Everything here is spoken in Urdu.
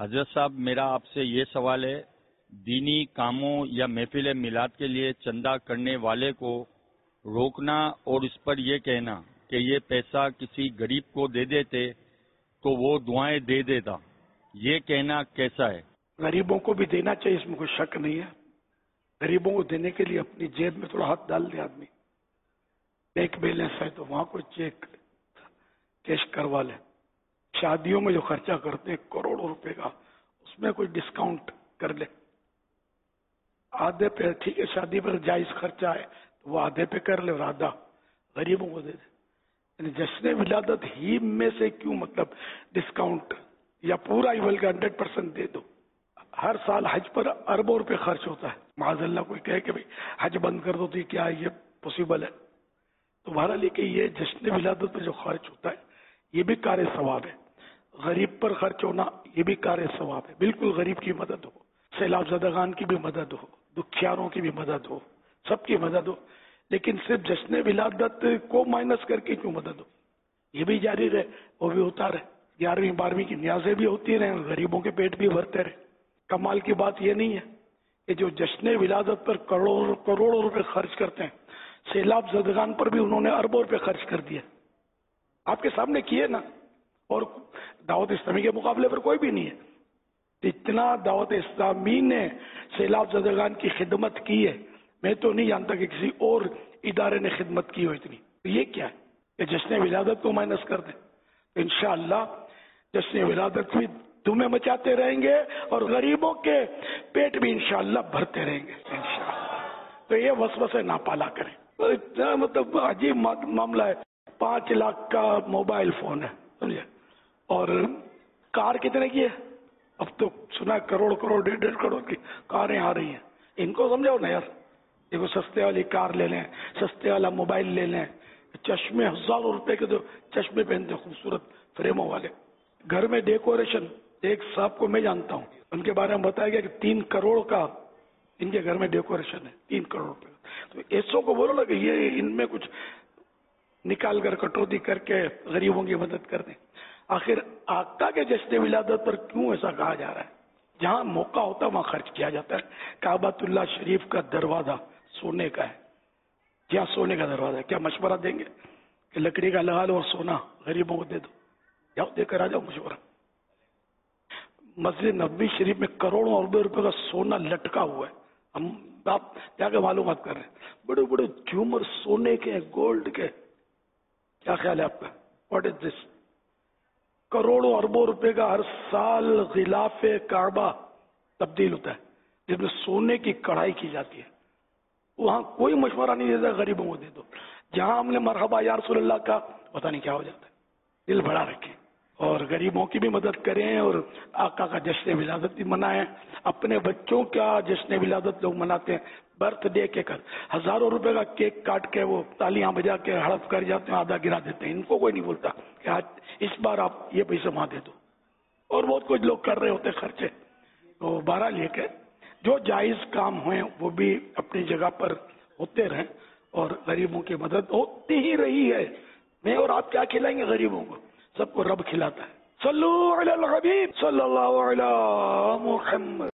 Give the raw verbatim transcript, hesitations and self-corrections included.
حضرت صاحب، میرا آپ سے یہ سوال ہے، دینی کاموں یا محفل میلاد کے لیے چندہ کرنے والے کو روکنا اور اس پر یہ کہنا کہ یہ پیسہ کسی غریب کو دے دیتے تو وہ دعائیں دے دیتا، یہ کہنا کیسا ہے؟ غریبوں کو بھی دینا چاہیے، اس میں کوئی شک نہیں ہے۔ غریبوں کو دینے کے لیے اپنی جیب میں تھوڑا ہاتھ ڈال دے آدمی، بینک بیلنس ہے تو وہاں کوئی چیک کیش کروا لے۔ شادیوں میں جو خرچہ کرتے ہیں کروڑوں روپے کا، اس میں کوئی ڈسکاؤنٹ کر لے، آدھے پہ ٹھیک ہے، شادی پر جائز خرچہ ہے تو وہ آدھے پہ کر لے اور آدھا غریبوں کو دے دے۔ یعنی جشن ولادت ہی میں سے کیوں مطلب ڈسکاؤنٹ یا پورا ایول کا ہنڈریڈ پرسینٹ دے دو؟ ہر سال حج پر اربوں روپے خرچ ہوتا ہے، معاذ اللہ کوئی کہے کہ بھائی حج بند کر دو تو یہ کیا یہ پاسبل ہے؟ تو بہرحال کہ یہ جشن ولادت پہ جو خرچ ہوتا ہے یہ بھی کار ثواب ہے، غریب پر خرچ ہونا یہ بھی کار ثواب ہے۔ بالکل غریب کی مدد ہو، سیلاب زدگان کی بھی مدد ہو، دکھیاروں کی بھی مدد ہو، سب کی مدد ہو، لیکن صرف جشن ولادت کو مائنس کر کے کیوں مدد ہو؟ یہ بھی جاری رہے، وہ بھی ہوتا رہے، گیارہویں بارہویں کی نیازیں بھی ہوتی رہیں، غریبوں کے پیٹ بھی بھرتے رہے۔ کمال کی بات یہ نہیں ہے کہ جو جشن ولادت پر کروڑوں کروڑوں روپے خرچ کرتے ہیں، سیلاب زدگان پر بھی انہوں نے اربوں روپے خرچ کر دیے، آپ کے سامنے کیے نا، اور دعوت اسلامی کے مقابلے پر کوئی بھی نہیں ہے۔ اتنا دعوت اسلامی نے سیلاب زدگان کی خدمت کی ہے، میں تو نہیں جانتا کہ کسی اور ادارے نے خدمت کی ہو اتنی۔ تو یہ کیا ہے کہ جشن ولادت کو مائنس کر دیں؟ تو انشاءاللہ جشن ولادت بھی تمہیں مچاتے رہیں گے اور غریبوں کے پیٹ بھی انشاءاللہ بھرتے رہیں گے انشاءاللہ۔ تو یہ وسوسے نہ پالا کریں، اتنا مطلب عجیب معاملہ ہے۔ پانچ لاکھ کا موبائل فون ہے، سمجھے، اور کار کتنے کی ہے؟ اب تو سنا کروڑ کروڑ ڈیڑھ ڈیڑھ کروڑ کی کاریں آ رہی ہیں، ان کو سمجھاؤ نا یار، دیکھو سستے والی کار لے لیں، سستے والا موبائل لے لیں، چشمے ہزاروں روپے کے جو چشمے پہنتے خوبصورت فریموں والے، گھر میں ڈیکوریشن۔ ایک صاحب کو میں جانتا ہوں، ان کے بارے میں بتایا گیا کہ تین کروڑ کا ان کے گھر میں ڈیکوریشن ہے، تین کروڑ روپے کا۔ تو ایسوں کو بولو نا کہ یہ ان میں کچھ نکال کر کٹوتی کر کے غریبوں کی مدد کر دیں۔ آخر آقا کے جشن ولادت پر کیوں ایسا کہا جا رہا ہے؟ جہاں موقع ہوتا ہے وہاں خرچ کیا جاتا ہے۔ کعبۃ اللہ شریف کا دروازہ سونے کا ہے، جہاں سونے کا دروازہ ہے، کیا مشورہ دیں گے کہ لکڑی کا لگا لو اور سونا غریبوں کو دے دو؟ جاؤ دے کر آ جاؤ مشورہ۔ مسجد نبوی شریف میں کروڑوں اربوں روپے کا سونا لٹکا ہوا ہے، ہم آپ جا کے معلومات کر رہے ہیں، بڑے بڑے جھومر سونے کے گولڈ کے۔ کیا خیال ہے آپ کا؟ What is this? کروڑوں اربوں روپے کا ہر سال غلاف کعبہ تبدیل ہوتا ہے جس میں سونے کی کڑھائی کی جاتی ہے، وہاں کوئی مشورہ نہیں دیتا غریبوں کو دے دو۔ جہاں ہم نے مرحبا یا رسول اللہ کا پتہ نہیں کیا ہو جاتا ہے۔ دل بڑا رکھیں اور غریبوں کی بھی مدد کریں اور آقا کا جشن ولادت بھی منائیں۔ اپنے بچوں کا جشن ولادت لوگ مناتے ہیں، برتھ ڈے کے کر ہزاروں روپے کا کیک کاٹ کے وہ تالیاں بجا کے ہڑپ کر جاتے ہیں، آدھا گرا دیتے ہیں، ان کو کوئی نہیں بولتا کہ آج اس بار آپ یہ پیسے وہاں دے دو، اور بہت کچھ لوگ کر رہے ہوتے خرچے۔ تو بہرحال یہ کہ جو جائز کام ہوئے وہ بھی اپنی جگہ پر ہوتے رہیں اور غریبوں کی مدد ہوتی ہی رہی ہے۔ میں اور آپ کیا کھلائیں گے غریبوں کو؟ سب کو رب کھلاتا ہے۔ صلو علی الحبیب صلی اللہ علیہ محمد۔